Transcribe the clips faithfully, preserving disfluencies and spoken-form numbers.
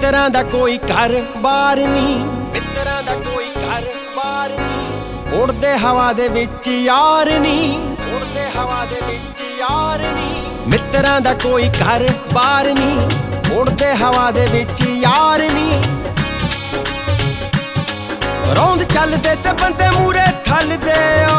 ਮਿੱਤਰਾਂ ਦਾ ਕੋਈ ਘਰ ਬਾਰ ਨਹੀਂ, ਮਿੱਤਰਾਂ ਦਾ ਕੋਈ ਘਰ ਬਾਰ ਨਹੀਂ। ਉੜਦੇ ਹਵਾ ਦੇ ਵਿੱਚ ਯਾਰ ਨਹੀਂ, ਉੜਦੇ ਹਵਾ ਦੇ ਵਿੱਚ ਯਾਰ ਨਹੀਂ। ਮਿੱਤਰਾਂ ਦਾ ਕੋਈ ਘਰ ਬਾਰ ਨਹੀਂ, ਉੜਦੇ ਹਵਾ ਦੇ ਵਿੱਚ ਯਾਰ ਨਹੀਂ। ਰੌਂਦ ਚੱਲਦੇ ਤੇ ਬੰਦੇ ਮੂਰੇ ਥੱਲਦੇ ਓ,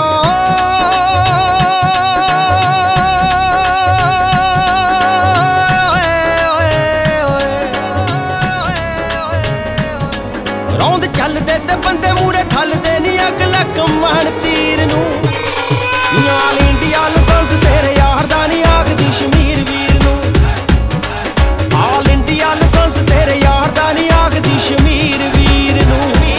ਰੌਂਦ ਚੱਲਦੇ ਤੇ ਬੰਦੇ ਮੂਰੇ ਥੱਲਦੇ ਨੀ ਅਗਲਾ ਕਮਾਣ ਤੀਰ ਨੂੰ। ਆਲ ਇੰਡੀਆ ਲਾਇਸੈਂਸ ਤੇਰੇ ਯਾਰ ਦਾ ਨੀ ਆਖਦੀ ਸ਼ਮੀਰ ਵੀਰ ਨੂੰ। ਆਲ ਇੰਡੀਆ ਲਾਇਸੈਂਸ ਤੇਰੇ ਯਾਰ ਦਾ ਨੀ ਆਖਦੀ ਸ਼ਮੀਰ ਵੀਰ ਨੂੰ।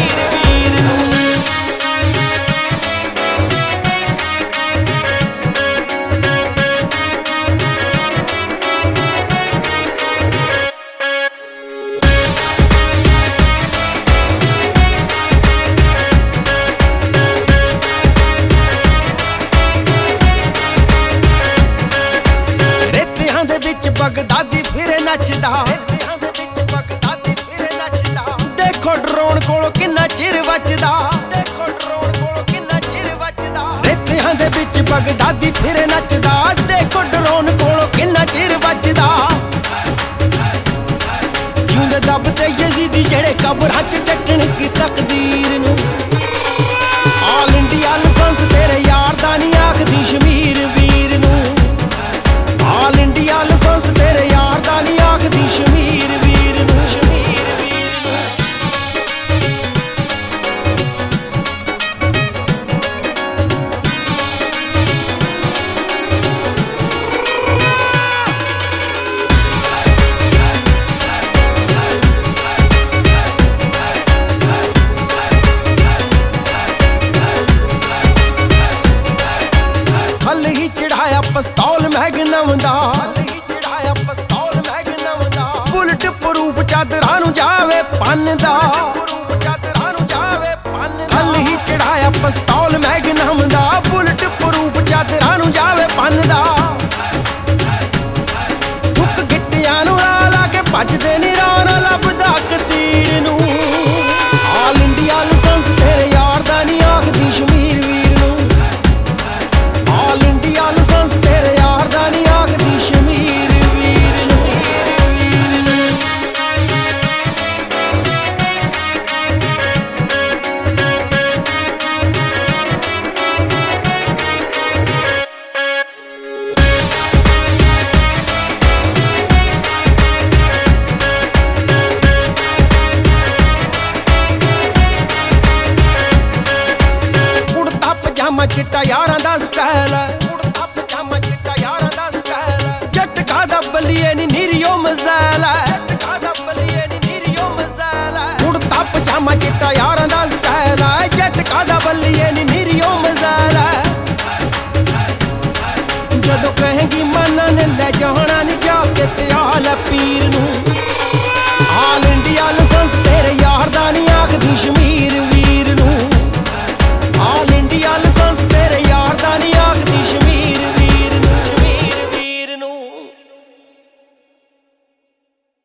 ਬਗਦਾਦੀ ਫਿਰੇ ਨੱਚਦਾ, ਰੇਤਿਆਂ ਦੇ ਵਿੱਚ ਬਗਦਾਦੀ ਫਿਰੇ ਨੱਚਦਾ। ਦੇਖੋ ਡਰੋਨ ਕੋਲੋਂ ਕਿੰਨਾ ਚਿਰ ਵੱਜਦਾ, ਦੇਖੋ ਡਰੋਨ ਕੋਲੋਂ ਕਿੰਨਾ ਚਿਰ ਵੱਜਦਾ। ਰੇਤਿਆਂ ਦੇ ਵਿੱਚ ਬਗਦਾਦੀ ਫਿਰੇ ਨੱਚਦਾ, ਦੇਖੋ ਡਰੋਨ ਕੋਲੋਂ ਕਿੰਨਾ ਚਿਰ ਵੱਜਦਾ। ਜਿਉਂਦੇ ਦੱਬਦੇ ਯਜ਼ੀਦੀ ਜਿਹੜੇ ਕਬਰਾਂ 'ਚ ਟੱਕਣ ਕੀ ਤਕਦੀਰ ਨੂੰ। ਆਲ ਇੰਡੀਆ ਲਾਇਸੈਂਸ ਤੇਰੇ ਯਾਰ ਦਾ ਨੀ ਆਖਦੀ ਸ਼ਮੀਰ ਵੀਰ ਨੂੰ। ਆਲ ਇੰਡੀਆ ਲਾਇਸੈਂਸ ਤੇਰੇ ਯਾਰ ਦਾ ਨੀ ਆਖਦੀ ਸ਼ਮੀਰ ਵੀਰ ਨੂੰ। ਹਲ ਹੀ ਚੜਾਇਆ ਪਿਸਤੌਲ ਮੈਗਨਮ ਦਾ, ਚੜਾਇਆ ਪਿਸਤੌਲ ਮੈਗਨਮ ਦਾ। ਬੁਲਟ ਪ੍ਰੂਫ ਚਾਦਰਾਂ ਨੂੰ ਜਾਵੇ ਪੰਨ ਦਾ, ਚਾਦਰਾਂ ਨੂੰ ਜਾਵੇ ਪੰਨ ਦਾ। ਹਲ ਹੀ ਚੜਾਇਆ ਪਿਸਤੌਲ ਮੈਗਨਮ ਦਾ, ਬੁਲਟ ਪ੍ਰੂਫ ਚਾਦਰਾਂ ਨੂੰ ਜਾਵੇ ਪੰਨ ਦਾ। ਹੁੱਕ ਗਿੱਟਿਆਂ ਨੂੰ ਲਾ ਲਾ ਕੇ ਭੱਜਦੇ ਨੀ ਰਾਣਾ ਲੱਭਦਾ ਕਤੀੜ ਨੂੰ। ਆਲ ਇੰਡੀਆ ਲਾਇਸੈਂਸ ਤੇਰੇ ਯਾਰ ਦਾ ਨੀ ਆਖਦੀ ਸ਼ਮੀਰ ਵੀਰ ਨੂੰ। ਆਲ ਇੰਡੀਆ ਲਾਇਸੈਂਸ ਤੇਰੇ ਯਾਰ ਦਾ ਨੀ ਆਖਦੀ ਸ਼ਮੀਰ ਵੀਰ ਨੂੰ। ਕੁੜਤਾ ਪਜਾਮਾ ਚਿੱਟਾ ਯਾਰਾਂ ਦਾ ਸਟਾਈਲ ਹੈ, ਕੁੜਤਾ ਪਜਾਮਾ ਚਿੱਟਾ ਯਾਰਾਂ ਦਾ ਸਟਾਈਲ ਹੈ। ਝਟਕਾ ਦਾ ਬੱਲੀਏ ਨੀ ਨੀਰੀਓ ਮਜ਼ਾਲ ਹੈ, ਝਟਕਾ ਦਾ ਬੱਲੀਏ ਨੀ ਨੀਰੀਓ ਮਜ਼ਾਲ ਹੈ। ਕੁੜਤਾ ਪਜਾਮਾ ਚਿੱਟਾ ਯਾਰਾਂ ਦਾ ਸਟਾਈਲ ਹੈ, ਝਟਕਾ ਦਾ ਬੱਲੀਏ ਨੀ ਨੀਰੀਓ ਮਜ਼ਾਲ ਹੈ। ਜਦੋਂ ਕਹੇਂਗੀ ਮਾਨਾ ਨੇ ਲੈ ਜਾਣਾ ਨੀ ਜਾ ਕੇ ਤੇ ਆਲ ਪੀਰ ਨੂੰ।